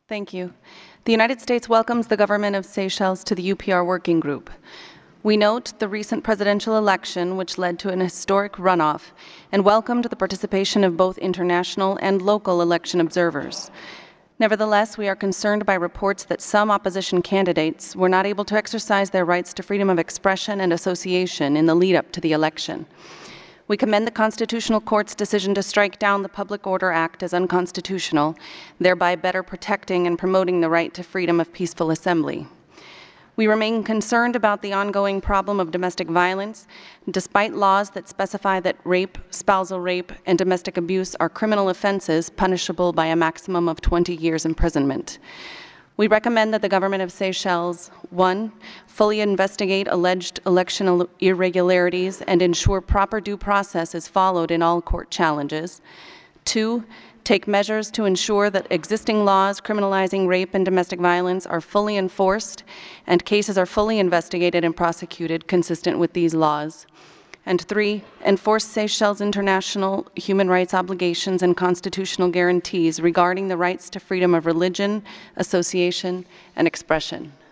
Thank you. The United States welcomes the government of Seychelles to the UPR Working Group. We note the recent presidential election, which led to an historic runoff, and welcomed the participation of both international and local election observers. Nevertheless, we are concerned by reports that some opposition candidates were not able to exercise their rights to freedom of expression and association in the lead-up to the election. We commend the Constitutional Court's decision to strike down the Public Order Act as unconstitutional, thereby better protecting and promoting the right to freedom of peaceful assembly. We remain concerned about the ongoing problem of domestic violence, despite laws that specify that rape, spousal rape, and domestic abuse are criminal offenses punishable by a maximum of 20 years imprisonment. We recommend that the government of Seychelles, 1, fully investigate alleged election irregularities and ensure proper due process is followed in all court challenges. 2, take measures to ensure that existing laws criminalizing rape and domestic violence are fully enforced and cases are fully investigated and prosecuted consistent with these laws. And 3, enforce Seychelles' international human rights obligations and constitutional guarantees regarding the rights to freedom of religion, association, and expression.